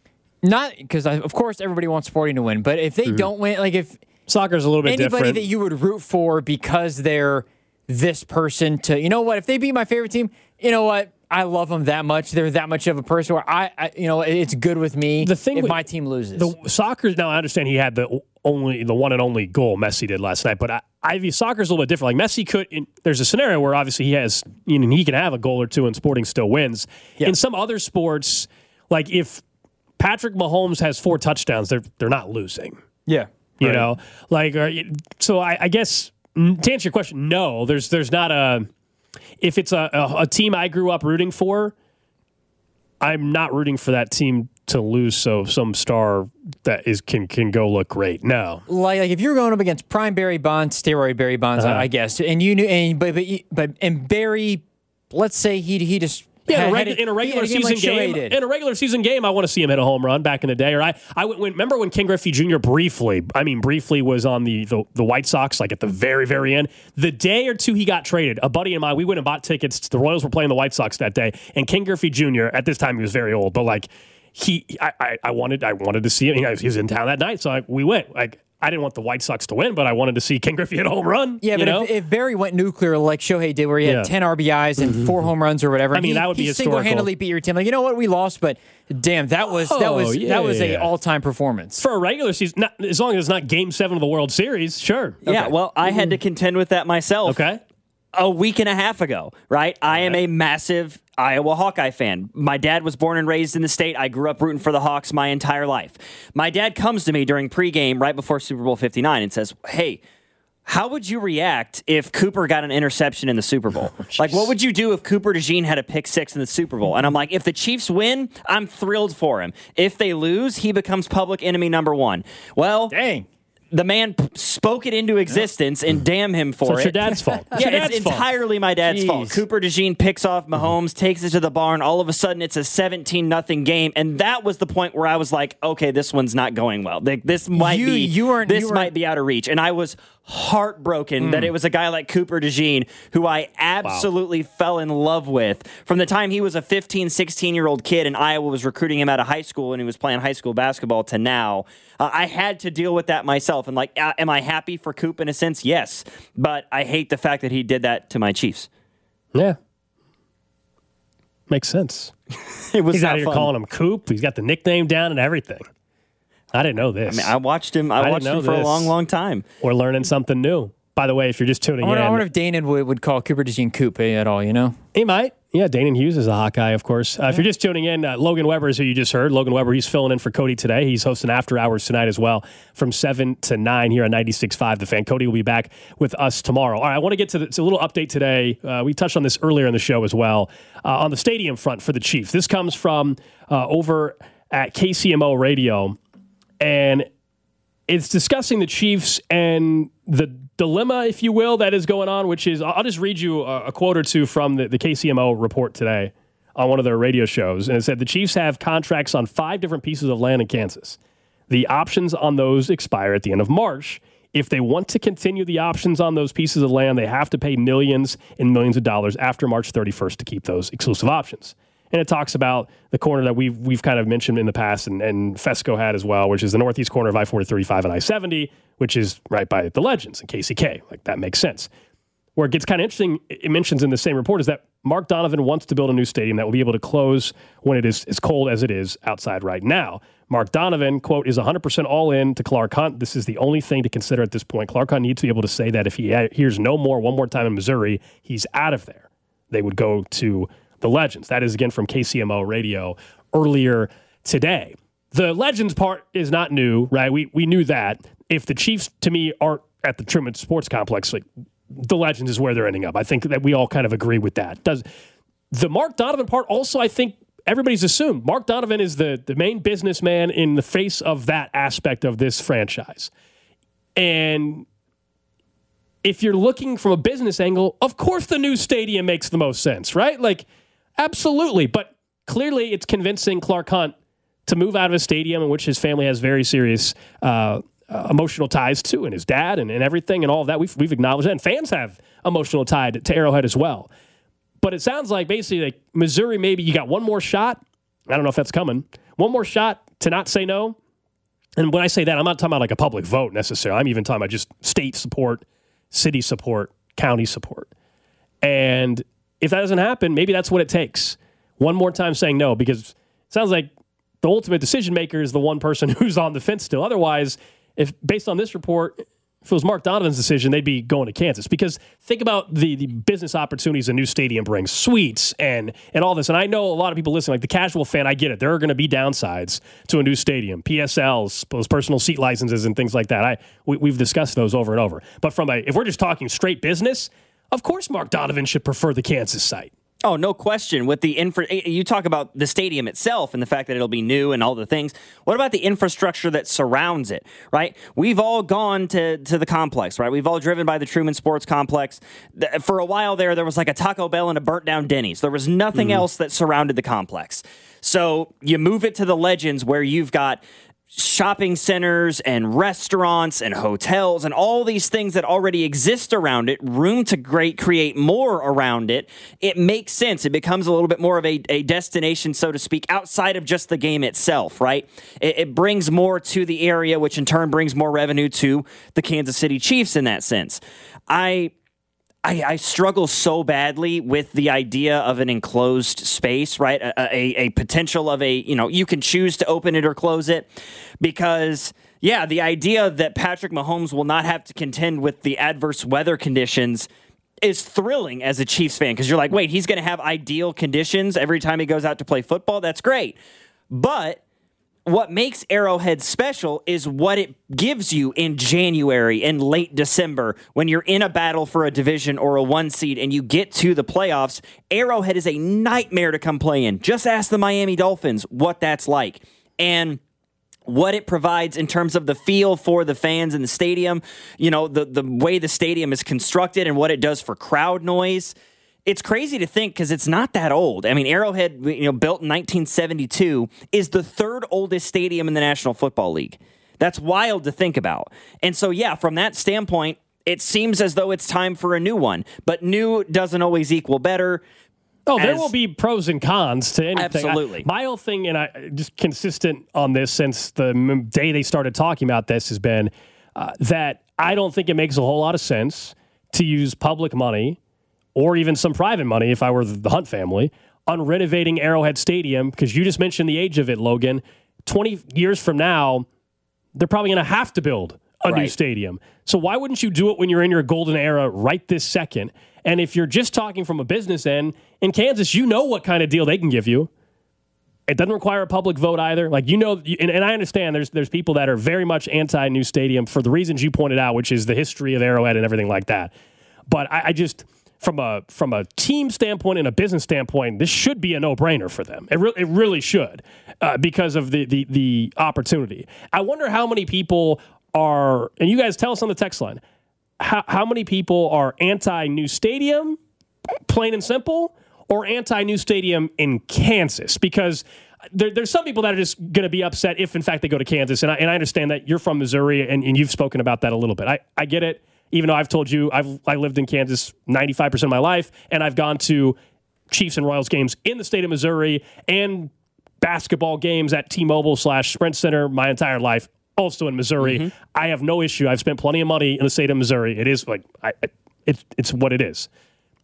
Speaker 8: because of course everybody wants Sporting to win, but if they don't win, if
Speaker 5: soccer's a little bit different,
Speaker 8: anybody that you would root for because they're this person to, you know what, if they beat my favorite team, you know what, I love them that much. They're that much of a person where it's good with me if my team loses.
Speaker 5: The soccer, now I understand he had the one and only goal Messi did last night, but I view soccer's a little bit different. Like Messi there's a scenario where obviously he can have a goal or two and Sporting still wins. Yeah. In some other sports, like if Patrick Mahomes has 4 touchdowns, they're not losing.
Speaker 8: Yeah.
Speaker 5: You know? Like, so I guess to answer your question, no, there's not a... If it's a team I grew up rooting for, I'm not rooting for that team to lose so some star that can go look great. No.
Speaker 8: Like if you're going up against prime Barry Bonds, steroid Barry Bonds, I guess, and you knew, but Barry, let's say he just.
Speaker 5: Yeah, in a regular season game, I want to see him hit a home run back in the day. Or I remember when Ken Griffey Jr. briefly was on the White Sox, like at the very, very end. The day or two he got traded, a buddy of mine, we went and bought tickets. The Royals were playing the White Sox that day, and Ken Griffey Jr. at this time he was very old, but like I wanted to see him. He was in town that night, so we went. Like I didn't want the White Sox to win, but I wanted to see Ken Griffey hit a home run.
Speaker 8: Yeah, but if Barry went nuclear like Shohei did, where he had 10 RBIs and 4 home runs or whatever,
Speaker 5: that would be historical.
Speaker 8: Single-handedly beat your team. Like, you know what, we lost, but damn, that was a all-time performance
Speaker 5: for a regular season. As long as it's not Game 7 of the World Series, sure.
Speaker 7: Yeah, well, I had to contend with that myself.
Speaker 5: Okay.
Speaker 7: A week and a half ago, right? I am a massive Iowa Hawkeye fan. My dad was born and raised in the state. I grew up rooting for the Hawks my entire life. My dad comes to me during pregame right before Super Bowl 59 and says, hey, how would you react if Cooper got an interception in the Super Bowl? Like, what would you do if Cooper DeJean had a pick 6 in the Super Bowl? And I'm like, if the Chiefs win, I'm thrilled for him. If they lose, he becomes public enemy number 1. Well,
Speaker 8: dang.
Speaker 7: The man spoke it into existence, and damn him for it.
Speaker 5: It's your dad's fault.
Speaker 7: It's entirely my dad's fault. Cooper DeJean picks off Mahomes, takes it to the barn. All of a sudden, it's a 17-0 game, and that was the point where I was like, okay, this one's not going well. This might be out of reach. And I was heartbroken that it was a guy like Cooper DeJean, who I absolutely fell in love with. From the time he was a 15, 16-year-old kid and Iowa was recruiting him out of high school and he was playing high school basketball to now, I had to deal with that myself. And like, am I happy for Coop in a sense? Yes. But I hate the fact that he did that to my Chiefs.
Speaker 5: Yeah. Makes sense. He's out here calling him Coop. He's got the nickname down and everything. I didn't know this.
Speaker 7: I mean, I watched him for a long, long time.
Speaker 5: We're learning something new. By the way, if you're just tuning in.
Speaker 8: I wonder if Danon would call Cooper DeJean Coop at all, you know?
Speaker 5: He might. Yeah, Danon Hughes is a Hawkeye, of course. If you're just tuning in, Logan Weber is who you just heard. Logan Weber, he's filling in for Cody today. He's hosting After Hours tonight as well from 7 to 9 here on 96.5 The Fan. Cody will be back with us tomorrow. All right, I want to get to a little update today. We touched on this earlier in the show as well. On the stadium front for the Chiefs. This comes from over at KCMO Radio. And it's discussing the Chiefs and the dilemma, if you will, that is going on, which is, I'll just read you a quote or two from the KCMO report today on one of their radio shows. And it said, the Chiefs have contracts on 5 different pieces of land in Kansas. The options on those expire at the end of March. If they want to continue the options on those pieces of land, they have to pay millions and millions of dollars after March 31st to keep those exclusive options. And it talks about the corner that we've kind of mentioned in the past, and Fesco had as well, which is the northeast corner of I-40/35 and I-70, which is right by the Legends and KCK. Like, that makes sense. Where it gets kind of interesting, it mentions in the same report, is that Mark Donovan wants to build a new stadium that will be able to close when it is as cold as it is outside right now. Mark Donovan, quote, is 100% all in to Clark Hunt. This is the only thing to consider at this point. Clark Hunt needs to be able to say that if he hears no more one more time in Missouri, he's out of there. They would go to the Legends. That is, again, from KCMO Radio earlier today. The Legends part is not new, right? We knew that. If the Chiefs, to me, aren't at the Truman Sports Complex, like, the Legends is where they're ending up. I think that we all kind of agree with that. Does the Mark Donovan part also, I think everybody's assumed. Mark Donovan is the main businessman in the face of that aspect of this franchise. And if you're looking from a business angle, of course the new stadium makes the most sense, right? Like, absolutely. But clearly it's convincing Clark Hunt to move out of a stadium in which his family has very serious emotional ties to, and his dad and everything and all of that. We've acknowledged that. And fans have emotional tie to Arrowhead as well. But it sounds like basically like Missouri, maybe you got one more shot. I don't know if that's coming. One more shot to not say no. And when I say that, I'm not talking about like a public vote necessarily. I'm even talking about just state support, city support, county support. And if that doesn't happen, maybe that's what it takes. One more time saying no, because it sounds like the ultimate decision maker is the one person who's on the fence still. Otherwise, if based on this report, if it was Mark Donovan's decision, they'd be going to Kansas. Because think about the business opportunities a new stadium brings, suites and all this. And I know a lot of people listening, like the casual fan, I get it. There are going to be downsides to a new stadium, PSLs, those personal seat licenses and things like that. We've discussed those over and over. But if we're just talking straight business, of course Mark Donovan should prefer the Kansas site.
Speaker 7: Oh, no question. With the you talk about the stadium itself and the fact that it'll be new and all the things. What about the infrastructure that surrounds it, right? We've all gone to the complex, right? We've all driven by the Truman Sports Complex. For a while there was like a Taco Bell and a burnt down Denny's. There was nothing else that surrounded the complex. So you move it to the Legends where you've got shopping centers and restaurants and hotels and all these things that already exist around it, room to create more around it. It makes sense. It becomes a little bit more of a destination, so to speak, outside of just the game itself, right? It brings more to the area, which in turn brings more revenue to the Kansas City Chiefs in that sense. I struggle so badly with the idea of an enclosed space, right? A potential of you can choose to open it or close it because, yeah, the idea that Patrick Mahomes will not have to contend with the adverse weather conditions is thrilling as a Chiefs fan because you're like, wait, he's going to have ideal conditions every time he goes out to play football? That's great. But what makes Arrowhead special is what it gives you in January and late December when you're in a battle for a division or a 1 seed and you get to the playoffs. Arrowhead is a nightmare to come play in. Just ask the Miami Dolphins what that's like. And what it provides in terms of the feel for the fans in the stadium, the way the stadium is constructed and what it does for crowd noise. It's crazy to think because it's not that old. I mean, Arrowhead, built in 1972, is the third oldest stadium in the National Football League. That's wild to think about. And so, yeah, from that standpoint, it seems as though it's time for a new one. But new doesn't always equal better.
Speaker 5: Oh, there will be pros and cons to anything.
Speaker 7: Absolutely.
Speaker 5: My whole thing, and I just consistent on this since the day they started talking about this, has been that I don't think it makes a whole lot of sense to use public money or even some private money, if I were the Hunt family, on renovating Arrowhead Stadium, because you just mentioned the age of it, Logan. 20 years from now, they're probably going to have to build a new stadium. So why wouldn't you do it when you're in your golden era right this second? And if you're just talking from a business end, in Kansas, you know what kind of deal they can give you. It doesn't require a public vote either. And I understand there's people that are very much anti-new stadium for the reasons you pointed out, which is the history of Arrowhead and everything like that. But I just... From a team standpoint and a business standpoint, this should be a no-brainer for them. It really should because of the opportunity. I wonder how many people are, and you guys tell us on the text line, how many people are anti-new stadium, plain and simple, or anti-new stadium in Kansas? Because there's some people that are just going to be upset if, in fact, they go to Kansas. And I understand that you're from Missouri, and you've spoken about that a little bit. I get it. Even though I've told you I lived in Kansas 95% of my life, and I've gone to Chiefs and Royals games in the state of Missouri and basketball games at T-Mobile/Sprint Center my entire life, also in Missouri. Mm-hmm. I have no issue. I've spent plenty of money in the state of Missouri. It is it's what it is.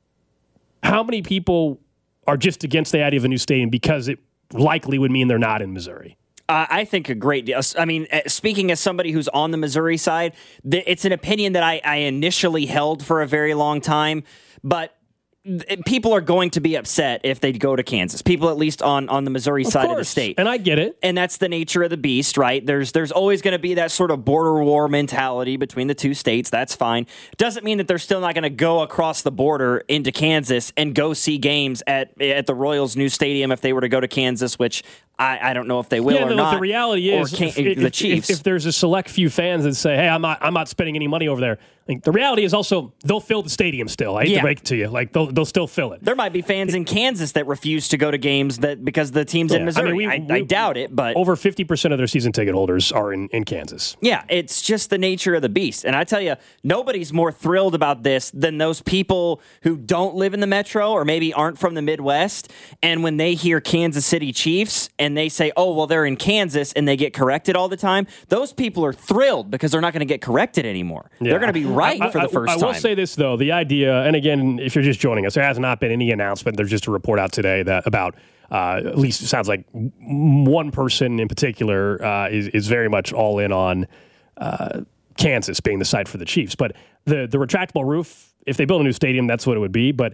Speaker 5: How many people are just against the idea of a new stadium because it likely would mean they're not in Missouri?
Speaker 7: I think a great deal. I mean, speaking as somebody who's on the Missouri side, it's an opinion that I initially held for a very long time, but people are going to be upset if they go to Kansas. People, at least on the Missouri side of the state.
Speaker 5: And I get it.
Speaker 7: And that's the nature of the beast, right? There's always going to be that sort of border war mentality between the two states. That's fine. Doesn't mean that they're still not going to go across the border into Kansas and go see games at the Royals' new stadium if they were to go to Kansas, which I don't know if they will or not.
Speaker 5: The reality is,
Speaker 7: the Chiefs.
Speaker 5: If there's a select few fans that say, "Hey, I'm not spending any money over there," the reality is also they'll fill the stadium still. I hate to break it to you, they'll still fill it.
Speaker 7: There might be fans in Kansas that refuse to go to games because the team's in Missouri. I doubt it, but
Speaker 5: over 50% of their season ticket holders are in Kansas.
Speaker 7: Yeah, it's just the nature of the beast. And I tell you, nobody's more thrilled about this than those people who don't live in the metro or maybe aren't from the Midwest. And when they hear Kansas City Chiefs and and they say, oh, well, they're in Kansas and they get corrected all the time, those people are thrilled because they're not going to get corrected anymore. Yeah. They're going to be right for the first time.
Speaker 5: I will say this, though. The idea, and again, if you're just joining us, there has not been any announcement. There's just a report out today that about at least it sounds like one person in particular is very much all in on Kansas being the site for the Chiefs. But the retractable roof, if they build a new stadium, that's what it would be. But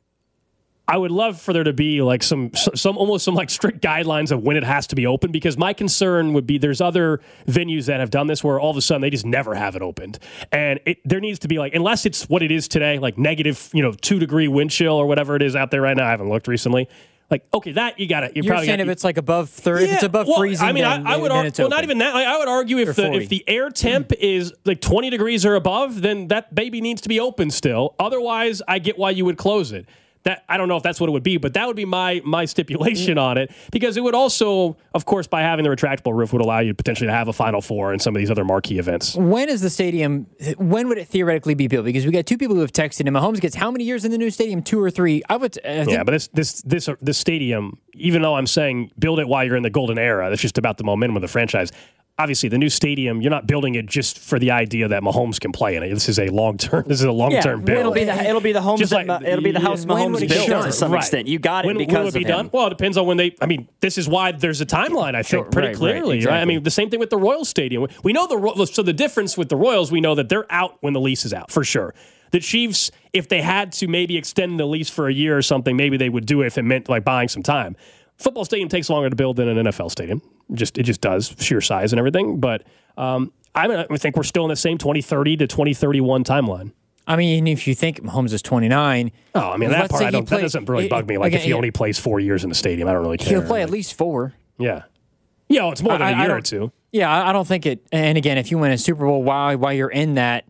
Speaker 5: I would love for there to be like some almost some like strict guidelines of when it has to be open, because my concern would be there's other venues that have done this where all of a sudden they just never have it opened. And there needs to be like, unless it's what it is today, like negative, 2-degree wind chill or whatever it is out there right now. I haven't looked recently. Like, okay, that you got to.
Speaker 8: You're saying if it's like above 30, if it's above freezing, I mean, I would argue. Well,
Speaker 5: not even that. Like, I would argue if the air temp is like 20 degrees or above, then that baby needs to be open still. Otherwise, I get why you would close it. That I don't know if that's what it would be, but that would be my stipulation on it, because it would also, of course, by having the retractable roof, would allow you potentially to have a Final Four and some of these other marquee events. When would
Speaker 8: it theoretically be built? Because we got two people who have texted him. Mahomes gets how many years in the new stadium? 2 or 3? I would.
Speaker 5: Yeah, but this stadium, even though I'm saying build it while you're in the golden era, that's just about the momentum of the franchise. Obviously, the new stadium, you're not building it just for the idea that Mahomes can play in it. This is a long-term build.
Speaker 7: It'll be the house Mahomes built to some extent. You got it because of him.
Speaker 5: Done? Well, it depends on when they. I mean, this is why there's a timeline. I think pretty clearly. Exactly. Right? I mean, the same thing with the Royals Stadium. We know the difference with the Royals. We know that they're out when the lease is out for sure. The Chiefs, if they had to maybe extend the lease for a year or something, maybe they would do it if it meant like buying some time. Football stadium takes longer to build than an NFL stadium. It just does, sheer size and everything. But I think we're still in the same 2030 to 2031 timeline.
Speaker 8: I mean, if you think Mahomes is 29.
Speaker 5: Oh, I mean, that part that doesn't really bug me. Like, if he only plays 4 years in the stadium, I don't really care.
Speaker 8: He'll play at least 4.
Speaker 5: Yeah. Yeah, it's more than a year or two.
Speaker 8: Yeah, I don't think it. And again, if you win a Super Bowl while you're in that,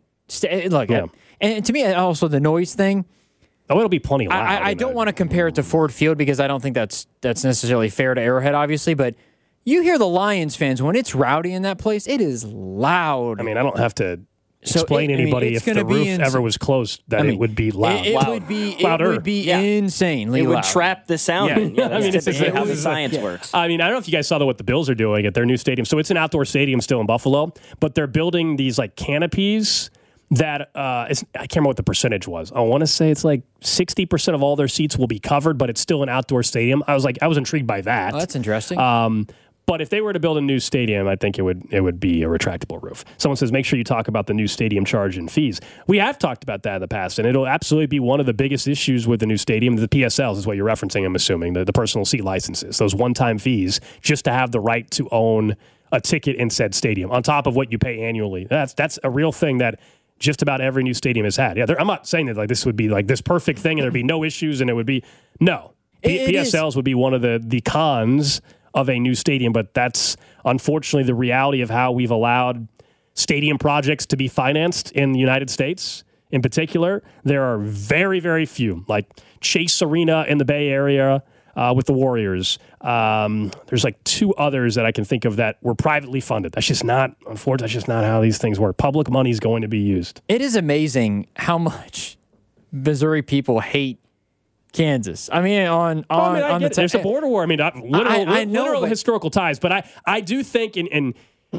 Speaker 8: and to me, also the noise thing.
Speaker 5: Oh, it'll be plenty loud.
Speaker 8: I don't want to compare it to Ford Field because I don't think that's necessarily fair to Arrowhead, obviously. But you hear the Lions fans, when it's rowdy in that place, it is loud.
Speaker 5: I mean, I don't have to explain anybody if the roof ever was closed that it would be loud.
Speaker 8: It would be insanely loud.
Speaker 7: It would trap the sound.
Speaker 5: Yeah.
Speaker 7: I mean, this is how the science works.
Speaker 5: I mean, I don't know if you guys saw what the Bills are doing at their new stadium. So it's an outdoor stadium still in Buffalo, but they're building these like canopies that I can't remember what the percentage was. I want to say it's like 60% of all their seats will be covered, but it's still an outdoor stadium. I was intrigued by that.
Speaker 8: Oh, that's interesting.
Speaker 5: But if they were to build a new stadium, I think it would be a retractable roof. Someone says, make sure you talk about the new stadium charge and fees. We have talked about that in the past, and it'll absolutely be one of the biggest issues with the new stadium. The PSLs is what you're referencing, I'm assuming, the personal seat licenses, those one-time fees, just to have the right to own a ticket in said stadium, on top of what you pay annually. That's a real thing that just about every new stadium has had. Yeah, I'm not saying that like this would be like this perfect thing and there'd be no issues and it would be no. PSLs would be one of the cons of a new stadium, but that's unfortunately the reality of how we've allowed stadium projects to be financed in the United States. In particular, there are very, very few, like Chase Arena in the Bay Area with the Warriors. There's like 2 others that I can think of that were privately funded. That's just not, unfortunately, that's just not how these things work. Public money is going to be used.
Speaker 8: It is amazing how much Missouri people hate Kansas. I mean,
Speaker 5: there's a border war. I mean, literal historical ties. But I do think in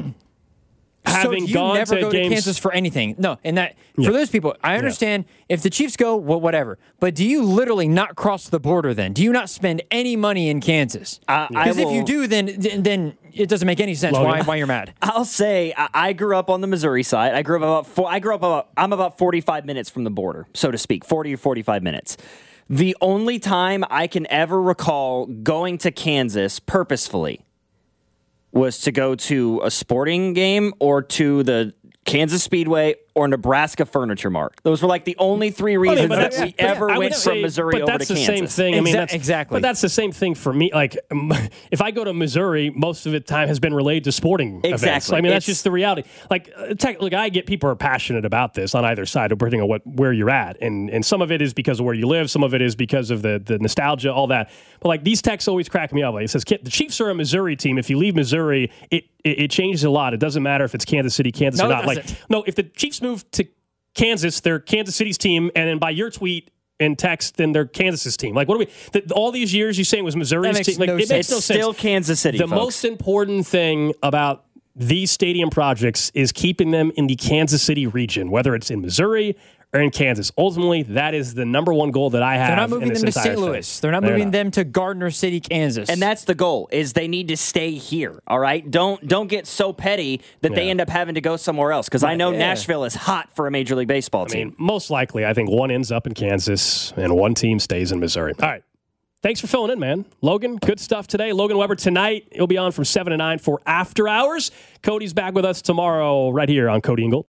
Speaker 5: having gone
Speaker 8: never
Speaker 5: to
Speaker 8: go
Speaker 5: games
Speaker 8: to Kansas for anything. No, and that for those people, I understand if the Chiefs go, well, whatever. But do you literally not cross the border then? Do you not spend any money in Kansas? Because if you do, then it doesn't make any sense why you're mad.
Speaker 7: I'll say I grew up on the Missouri side. I'm about 45 minutes from the border, so to speak, 40 or 45 minutes. The only time I can ever recall going to Kansas purposefully was to go to a sporting game or to the Kansas Speedway or Nebraska Furniture Mart. Those were like the only 3 reasons that we ever went from Missouri over to Kansas.
Speaker 5: But that's the same thing. I mean, exactly. But that's the same thing for me. Like, if I go to Missouri, most of the time has been related to sporting events. I mean, that's just the reality. Like, I get people are passionate about this on either side, depending on where you're at. And some of it is because of where you live. Some of it is because of the nostalgia, all that. But, like, these texts always crack me up. Like, it says, the Chiefs are a Missouri team. If you leave Missouri, it changes a lot. It doesn't matter if it's Kansas City, or not. Like, no, if the Chiefs move to Kansas, they're Kansas City's team, and then by your tweet, in text than their Kansas's team. Like, what are we? All these years you saying it was Missouri's team. Like, it makes no sense.
Speaker 7: Still Kansas City.
Speaker 5: The most important thing about these stadium projects is keeping them in the Kansas City region, whether it's in Missouri or in Kansas. Ultimately, that is the number one goal that I have.
Speaker 8: They're not moving
Speaker 5: in
Speaker 8: them to St. Louis. They're not moving them to Gardner City, Kansas.
Speaker 7: And that's the goal, is they need to stay here, all right? Don't get so petty that they end up having to go somewhere else, because I know Nashville is hot for a Major League Baseball team.
Speaker 5: I mean, most likely, I think one ends up in Kansas and one team stays in Missouri. All right. Thanks for filling in, man. Logan, good stuff today. Logan Weber tonight. He'll be on from 7 to 9 for After Hours. Cody's back with us tomorrow right here on Cody and Gold.